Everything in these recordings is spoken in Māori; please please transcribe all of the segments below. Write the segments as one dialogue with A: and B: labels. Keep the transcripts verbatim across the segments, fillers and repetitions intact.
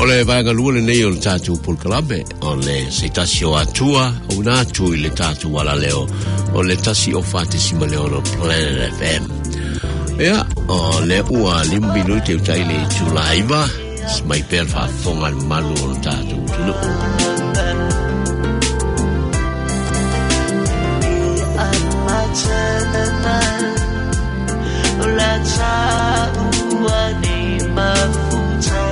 A: Ole vaga lule nei o tatu por kalabe ole se tasi o atua o na tu le tatu wala leo ole tasi o fate sima leo no Planet F M ya ole ua lim minuti o taile tulaiva mai per fa fonga malu o tatu tuno
B: la ua ni mafuta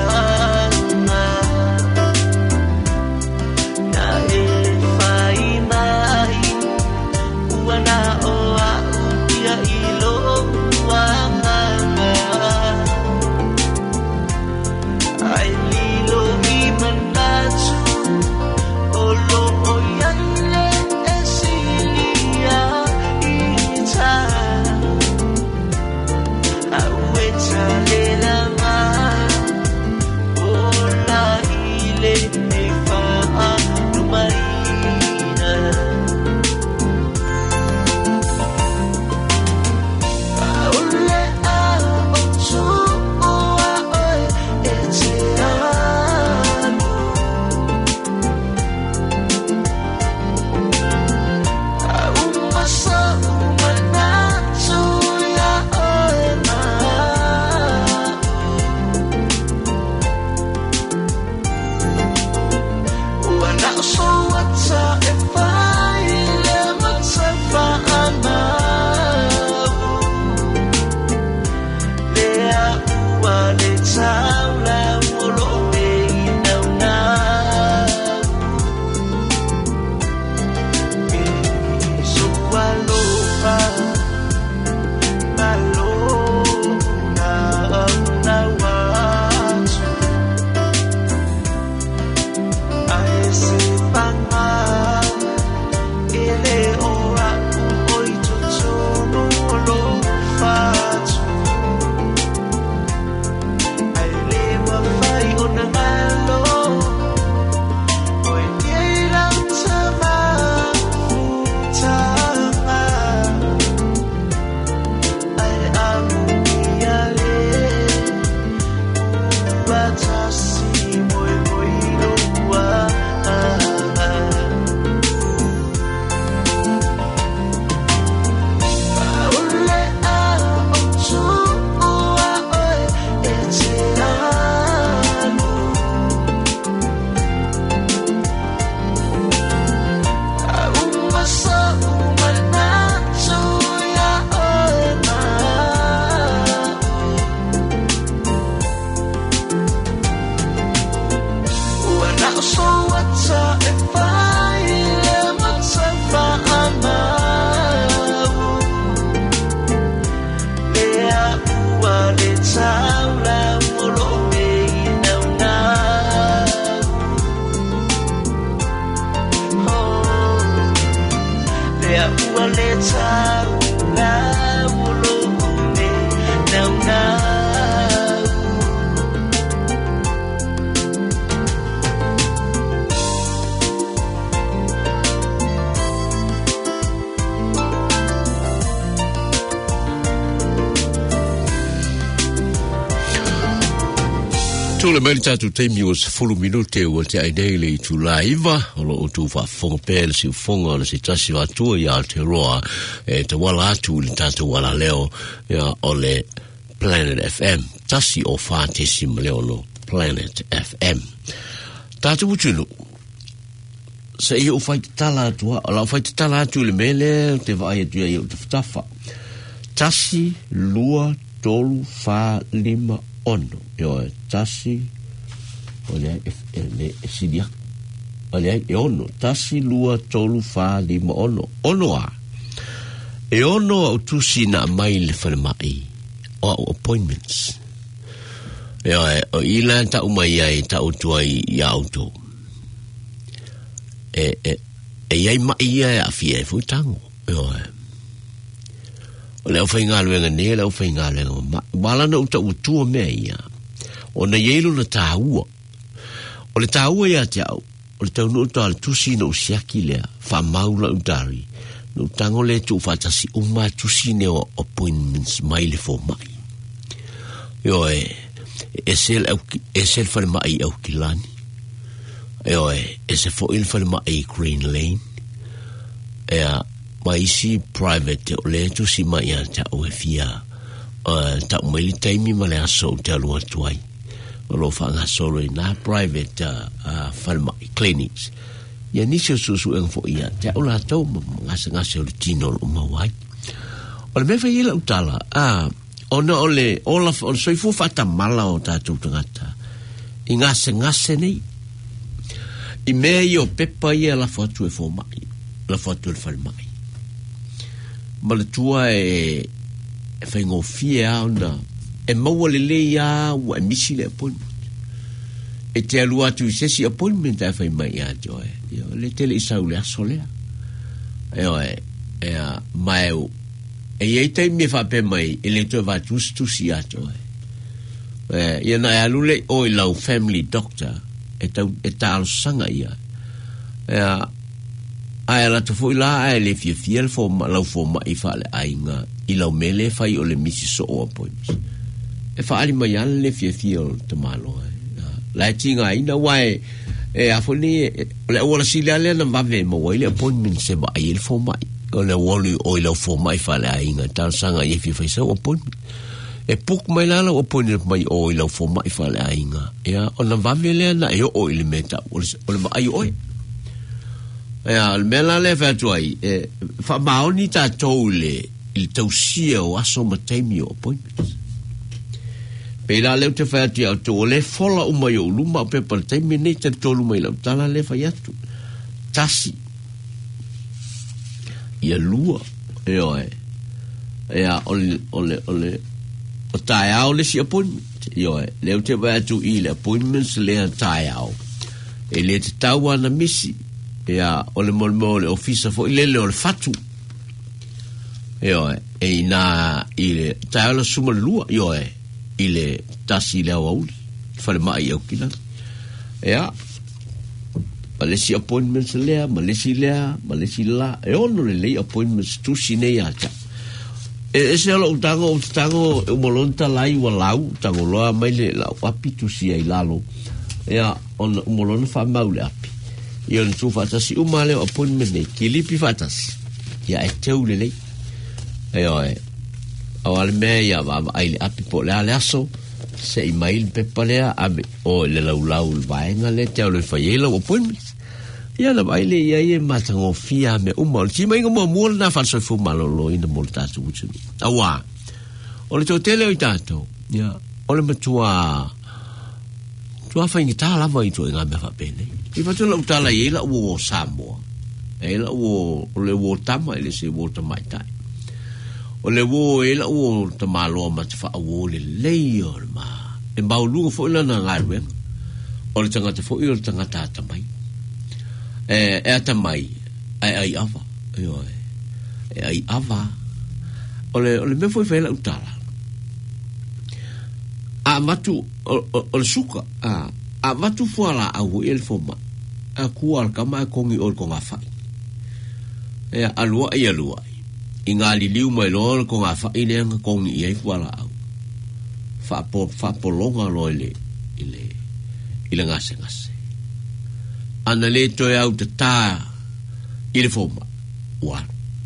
A: Le mele tatu teimi o se fulu minute o te ainele i tu laiva o lo o tu wha fonga pēle si fonga o se tasi wa tua i Aotearoa e te wala atu li tatu wala leo ia o le Planet F M tasi o whātesi leo no Planet F M tatu utulu se i o whai te tala atua o la o whai te tala atu le mele te vai atu i o te whatafa tasi lua tolu wha lima ono yo tasi ole le sidia ole e ono tasi lua tolu fa lima ono ono a e ono o tusi na mai le mai o appointments yo o ila ta umai ai ta utuai ya auto e e e ai mai ia a fie fu tango yo o le whainga luenga ne le whainga luenga wala na uta utua mea ia o na yelo na tāua o le tāua ia te au o le tau nuta al tusi na usiaki lea wha maula utari no tango le tu whatasi uma tusi ne o appointments mai le fo mai yo e e sel e sel fa mai au kilani e oi e se fo il fa mai Green Lane e a mai si private o le tu si mai ta o fia ta mai taimi ma le aso te lo tuai lo fa nga solo na private a fa mai clinics ya ni se su su en fo ia ta o la to nga se nga se o tino o mawai o me fa ia utala a ona ole ola o so fu fata mala o ta tu tangata inga se nga se nei i me io peppa ia la foto e fo mai la foto il fa mai ma le tua e e fa ngo fia ona e mo le le ia o e misi le appointment e te alua tu se si appointment e fa mai a joe io le tele isa le asolea e oi e a mai e ei te me fa pe mai e le to va just tu si a joe e ia na alule o i lau family doctor e ta e ta sanga ia e a ai la to foi la ai le fie fie fo la fo ma i fa le ainga i la mele fai o le misi so o points e fa ali mai al le fie fie o te malo la tinga ina wai e a fo ni le o la si le le na va ve mo le appointment se ba i le fo mai o le wolu o le fo mai fa le ainga tal sanga i fie fai so appointment e puk mai la o appointment mai o le fo mai fa le ainga ya o na va ve le na e o le meta o le mai o ya al mela le fa tuai e fa maoni ta tole il tausia o aso matemi o appointments pe la le te fa ti o tole fola o mai o luma pe per temi ne te tolu mai la tala le fa yatu tasi ia lua e oi e a ole ole ole o tai au le si appointment io le te va tu i le appointments le tai au e le te tawa na misi ya ole mol mol officer fo ile le ole fatu yo e na ile taala suma lua yo e ile tasi le au fa le mai o kila ya malesi appointments le malesi le malesi la e ono le le appointments tu sine ya ta e se lo tango tango o molonta lai wa lau tango lo mai le la api tu si ai lalo ya on molon fa maule api io non so fatasi un male appointment nei kilipi fatasi ya e teule lei e oi awal me ya va ai api po le aso se email pe palea ame o le lau lau vai nga le teule fa yelo appointment ya la vai le ya e matango fia me un mal si mai mo mo na fa so fu malo lo in molta su su awa o le tele o tato ya o le matua tua fa ingita la vai tu nga me fa bene i fa tula utala i la uo Samoa e la uo o le uo tama e le se uo tamai tai o le uo e la uo tamalo ma te fa uo le leio ma e maulunga fo ila na ngarwe o le tangata fo ila tangata tamai e e tamai ai ai ava e ai ava o le o le me fo i fa ila utala a matu o le suka a a matu fuala a hu el foma a kual kama kongi ol konga fa e alua ia lua inga li liu mai lo konga fa ile kongi ia fuala au fa po fa po longa lo ile ile ile ngase ngase ana le to ya ut ta ile foma wa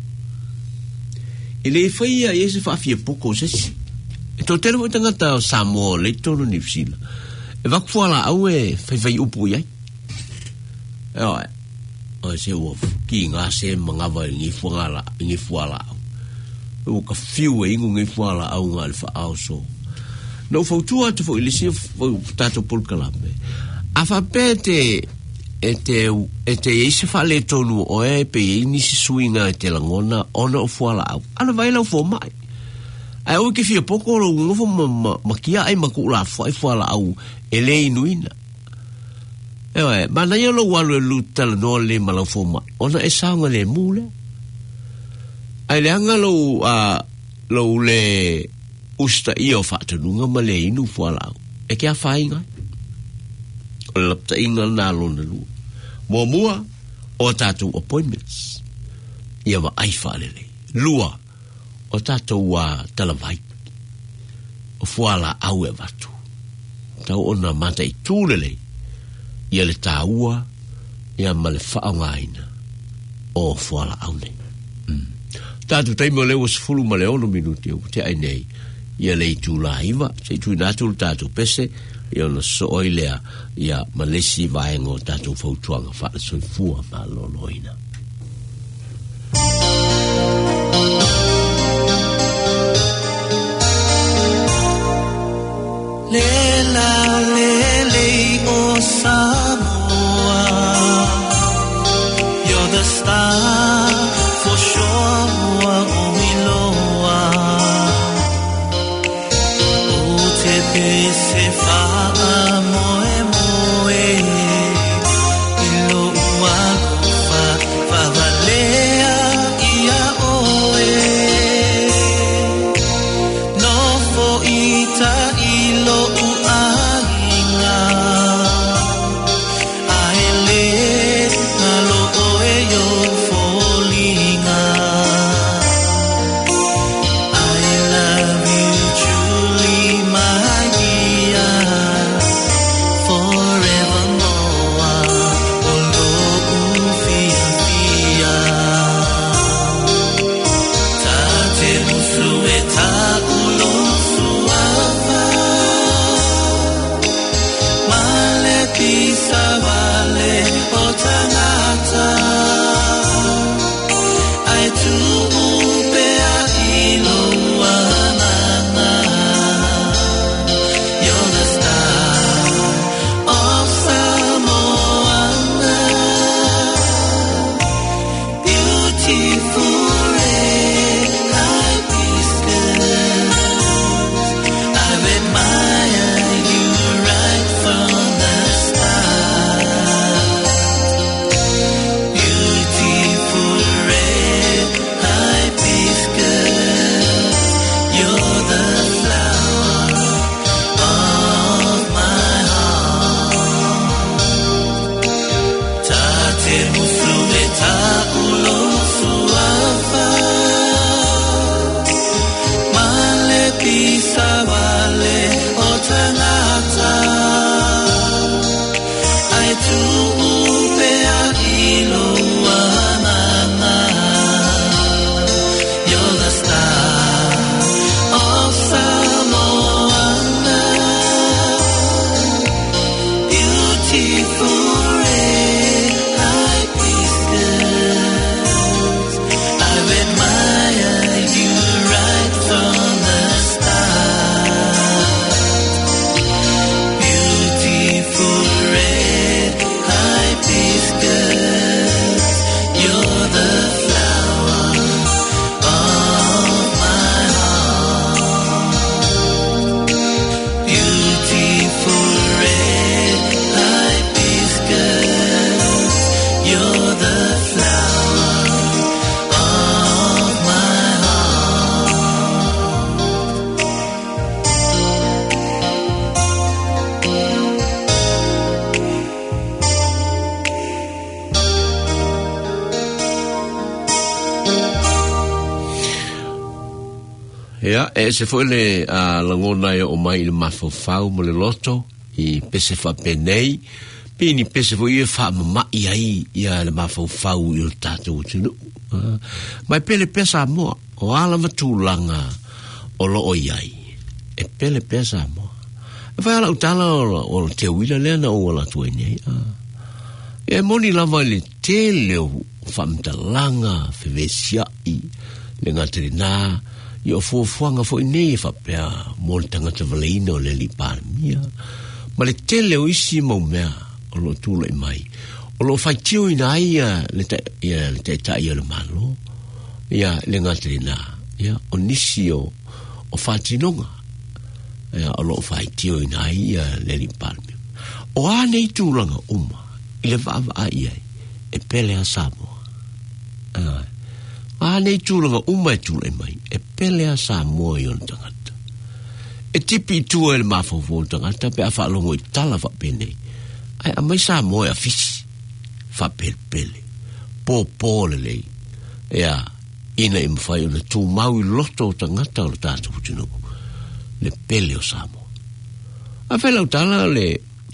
A: ile faia ese fa fie poco se e to tele mo tangata Samoa le tonu ni fsila e va fuala au e fai fai upu ia e oi o se wo ki nga se manga va ni fuala ni fuala o ka fiu e ngi fuala au nga alfa au so no fo tu atu fo ilisi fo tato pol kalambe afa pete ete ete ise fa le tonu o e pe ni si suinga te langona ona fuala au ana vai la fo mai ai o ke fia poko lo ngofo ma ma kia ai ma ku la fo ai fuala au ele inuina ewe mana yo lo walu lutal no le malo fo ma ona e sanga le mule ai le anga lo a lo le usta io fatto lunga ma le inu fuala au e ke a fainga o la ta inga na lo na lu mo mua o tatu appointments ia va ai fale le lua o tato wa talavai o fuala au e vatu tau ona mata i tūlele ia le tāua ia ma le whaongaina o fuala aune. Mm. Tātu teimo leo sifulu ma le ono minuti o te ai nei ia le i tūla iwa, se i tūi nātulu tātu pese ia ona so oilea ia malesi vaengo tātu fautuanga wha soi fua ma loloina.
B: Lela lele o Samoa, you're the star for sure o Miloa. O te pese faa moe moe, ilo ua fa fa valea ia oe. No fo ita ilo uainga, aele nalo oe yo folinga. I love you truly, my dear, forevermore. Olo ufia fia, tate musu e ta ulo suava. Male pisa vale o tanata, ai tu upea ilo anana. You're the star of Samoa, beautiful red hibiscus. I've admired you right from the start. Beautiful red hibiscus, you're the flower of my heart. Tate musu e ta ulo suava, male pisa vale o tanata, ai tu upea ilo anana. You're the star of Samoa, beautiful red hibiscus. I've admired you right from the start. Beautiful red hibiscus, you're the flower of my heart. Beautiful red hibiscus, you're the flower of my
A: Ia, e se foi le a langona e o mai le mafofau mo le loto i pese fa penei pini pese foi e fa ma ai ia le mafofau i o tatou tunu mai pele pesa mo o ala matulanga o lo o iai e pele pesa mo e fa ala utala o te wila le na o la tu nei e moni lava le tele o fa mtalanga fe vesia i le ngatrina Yo fo fuanga fo nei fa pea mo tanga te valeino le li mia ma le tele o isi mo mea o lo tula i mai o lo fai tio ina ia le te ia le te ta ia le malo ia le ngatrina ia o nisi o o fatinonga ia o lo fai tio ina ia le li mia o a nei tulanga uma i le va va ia e pele a Samoa ah a nei tūlanga umai tūle mai, e pele a Samoa i on tangata. E tipi tua ele mafofo on tangata, pe a whaalongo i tala whapene. Ai, a mai Samoa a fisi, whapele pele, pō pōle lei, ea, ina i mwhai ona tū mau i loto o tangata o le tātou tino, le pele o Samoa. a fe lau tala le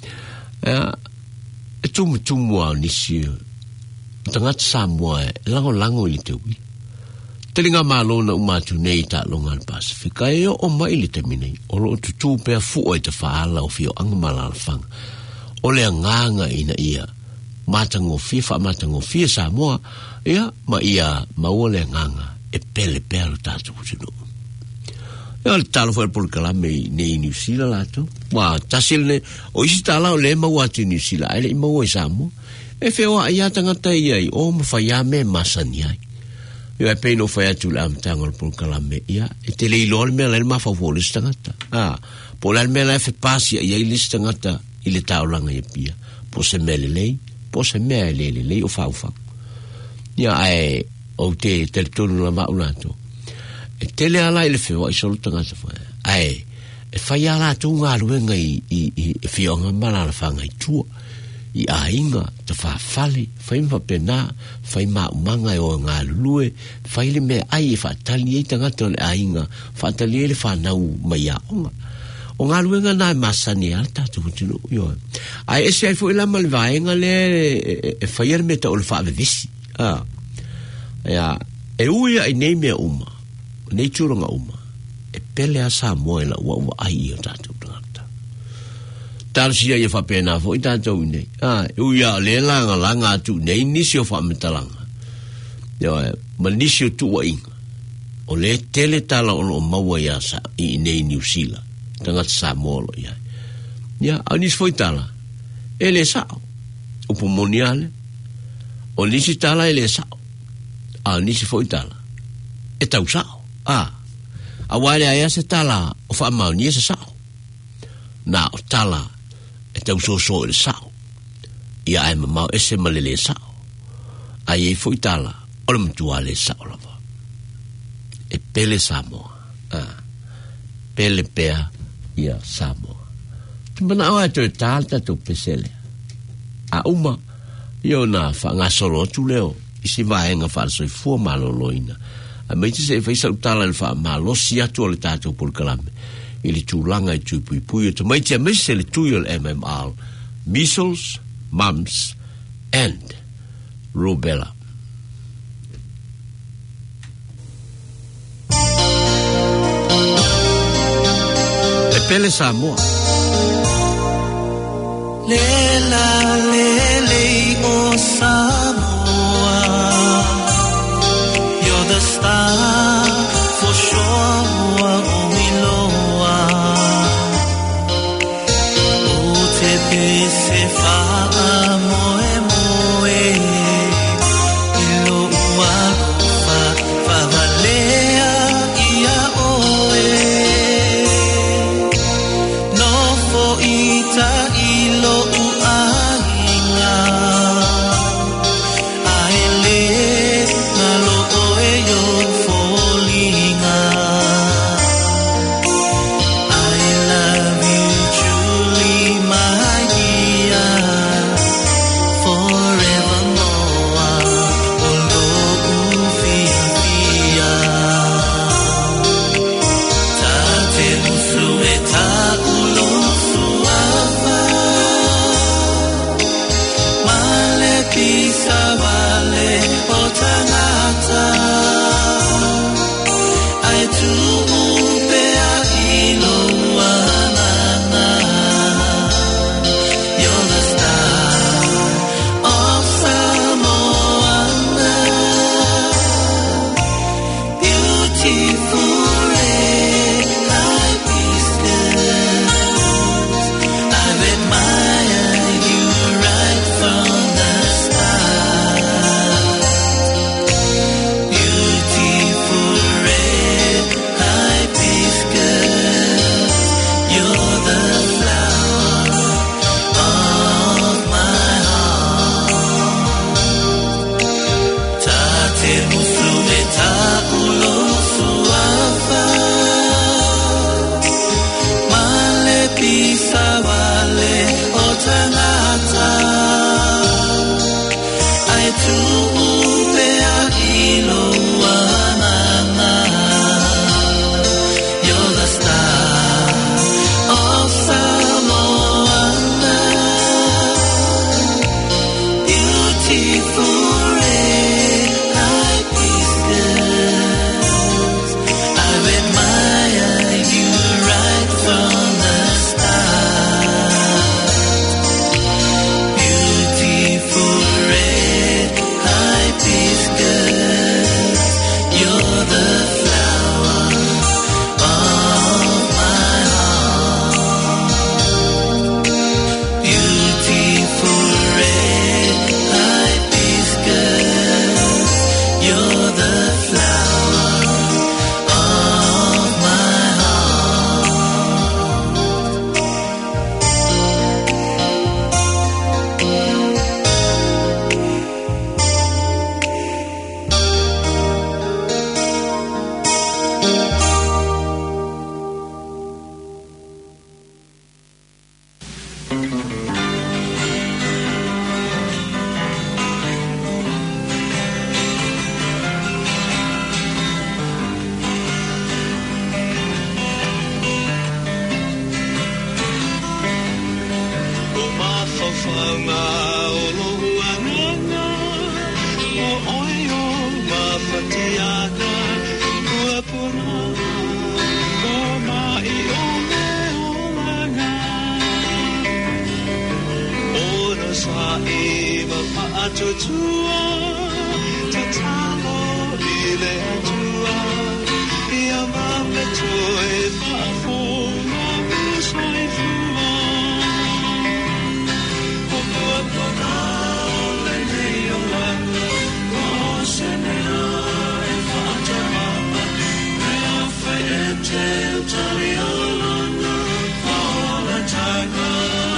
A: e tumu tumu au nisi tangata Samoa e lango lango i te ui telinga malona umatu nei ta longa al Pasifika e o mai le te minei o lo tutu pea fuo i te whaala o fio anga malalafanga o le nganga ina ia matango fia wha matango fia Samoa ia ma ia maua le nganga e pele pele tatu kutino e al talo foi por kalame nei New Zealand lato wa tasil ne o isi tala o le maua ti New Zealand ele maua i Samoa e feo a ia tangata ia i o ma whaia me masani ai ia e peino whaia tu le amtanga por kalame ia e te lei lor me le ma favoris tangata ah po le me le fe pasi ia i list tangata i le taulanga ia pia po se mele lei po se mele lei o fa fa ia ai o te te tonu la maulato e tele ala ile feo ai solo tanga sa fa ai e fai ala tu nga luenga i i i fio nga mala la fanga i tu i ainga te fa fale fai ma pena fai ma manga o nga lue fai le me ai fa tali e tanga to ainga fa tali le fa na u mai onga o nga luenga na masani alta tu tu yo ai ese ai foi la malvaenga le e fai er meta o le fa visi ah ya e uia i nei mea uma nei turonga uma e pele a Samoa la ua ua ai o tātou tangata tarsia ia whapena fo i tātou nei ah, e uia le langa langa atu nei nisi o whametalanga ya ma nisi o tua inga o le tele tala o lo maua ia sa i nei New Zealand tangata Samoa lo ia ya a nisi foi tala e le sao o pomoniale o nisi tala e le sao a nisi foi tala e tau sao ah a wale a se tala o fa mau ni se sao na o tala e tau so so le sao ia ai mau ese malele sao ai e foi tala o le mtua le sao lava e pele Samoa ah pele pea ia Samoa tumana o to talta to pesele a uma io na fa nga solo tu leo isi vaenga fa so fu maloloina a me se fa sa tala fa malo sia tu le tato por kalame ili tulanga i tu pui pui to mai te me se le tu il M M R measles mumps and rubella e pele Samoa
B: le la le le o Samoa the star for sure o miloa o te pese fa moe moe ilo ua fa fa valea ia oe no fo ita ilo ua inga aele You're the star of summer. tua te talo i le tua ia mame toe whaafonga me sai fua o mua pona le nei o lana o se mea e whaatamapa mea whai e te utari o lana o la taga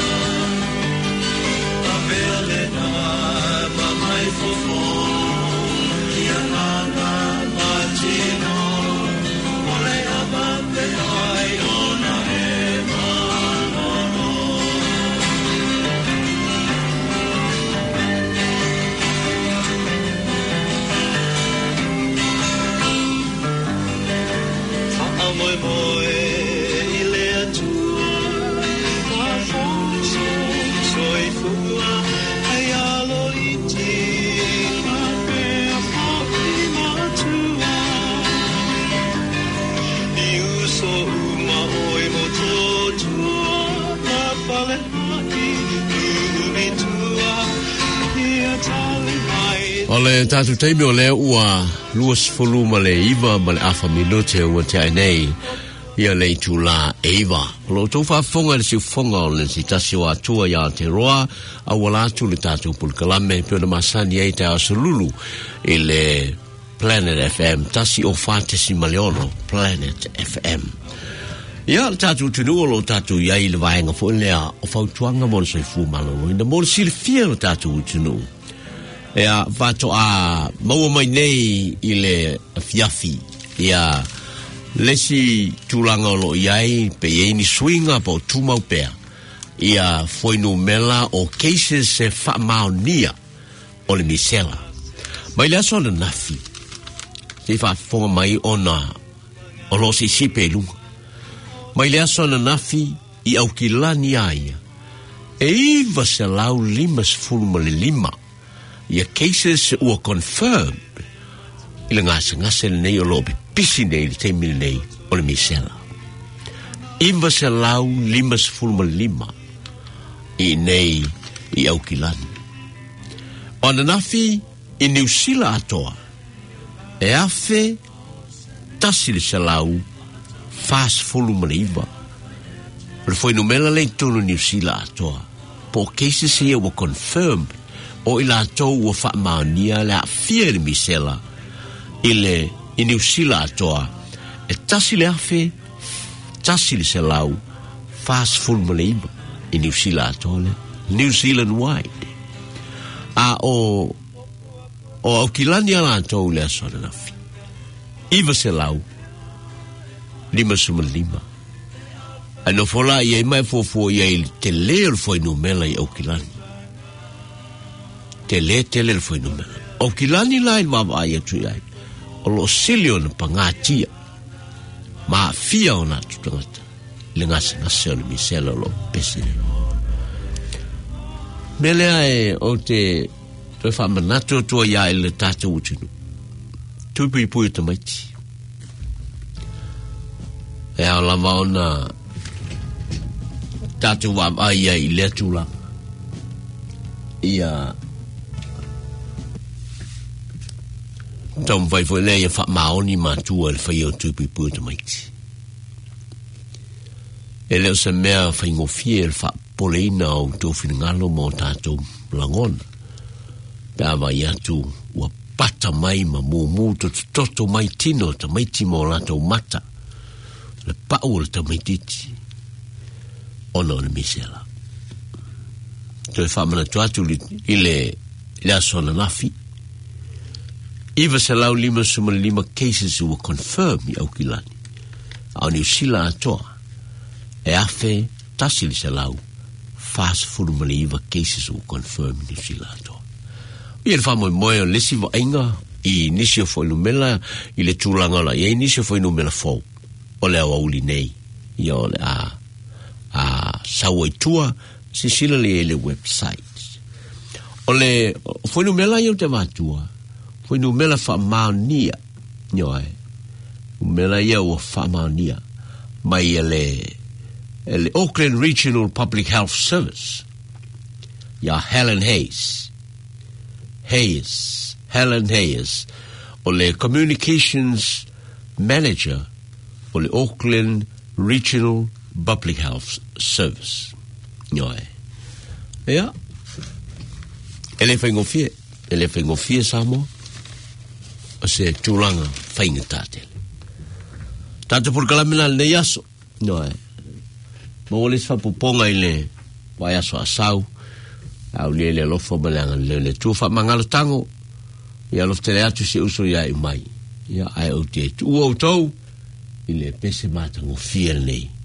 B: a mea le na mai fofo ia lana matino ole abate ai ona e manono fa amoe moe i le atua fa fonso soi fua ai alo iti
A: Ole tatu teimi o lea ua luas fulu ma le iwa ma le afa minute ua te ainei ia le tu la eiva. Lo tau whaafonga le si fonga o le si tasi o atua ia te roa a wala atu le tatu pulkalame pio na masani ei te asalulu i le Planet F M tasi o whātesi maleono Planet F M. Ia le tatu tunu o lo tatu iai le vaenga fo lea o whautuanga mon soi fu malolo ina mon sili fia le tatu tunu. Ea vato a maua mai nei i le fiafi ia lesi tulanga o lo iai pe iei ni swinga po tumau pea ia foinu mela o cases se wha maonia o le misela mai le aso le nafi se wha fonga mai ona o lo si sipe lunga mai le aso le nafi i au ki lani aia e iwa se lau lima se fulma le lima ia cases ua confirmed i le ngase ngase le nei o lobe pisi nei le teimile nei o le misela. Iwa se lau lima se fulma lima i nei i au kilani. O na nafi i New Zealand atoa e afe tasi le se lau fast fulma le iwa. Le foi numela le tonu New Zealand atoa po cases ia ua confirmed o ila tau ua wha maania le a fia le misela i le i New Zealand atoa e tasi le afe tasi le se lau fast full malima i New Zealand atoa le New Zealand wide a o o au kilani ala tau le aso le nafi iwa se lau lima suma lima a no fola i e mai fofo i e te leo foi numela i au kilani te le tele le foi numela. O kilani lai mama ai atu ai. O lo silio na pangatia. Ma fia o natu tangata. Le ngase ngase o le misela lo pesile. Mele ai o te toi wha manatu o tua ia le tata utinu. Tupi pui ta maiti. E au lama o na tata wam ai ai le tula. Ia Tom vai foi lei fa maoni ma tu el fa io tu pi pu to maiti. Ele se mea fa ngo fiel fa polina o to finngalo mo tato langona. Pa va ia tu wa pata mai ma mu mu to toto mai tino to mai timo la to mata. Le paul to mai titi. Ono le misela. To fa mana tu atu ile la sona nafi. Iwa se lau lima suma lima cases were confirmed i au kilani. Au New Zealand atoa. E afe tasili se lau. Fast furu mali iwa cases were confirmed i New Zealand atoa. I ele whamoi moe o lesi wa inga i nisio fo inumela i le tūlangala. I e nisio fo inumela fo. O le awa uli nei. I o le a a sawai tua si sila le ele website. O le fo inumela i o te matua. Foi no mela fa mania nyoe mela ia o fa mania mai ele ele Auckland Regional Public Health Service ya Helen Hayes Hayes, Helen Hayes, o le Communications Manager o le Auckland Regional Public Health Service. Nyoe. Ea. Ele whaingo fie. Ele whaingo fie samo. O se tūlanga whainga tātele. Tāte por kalamina le yaso. Nyoe. Mo ole sa puponga ile wa yaso asau. Au le le lofo malanga le le tufa mangalo tango. Ia loftele atu se uso ia i mai. Ia ai o te tu o tau. Ile pese matango fie nei.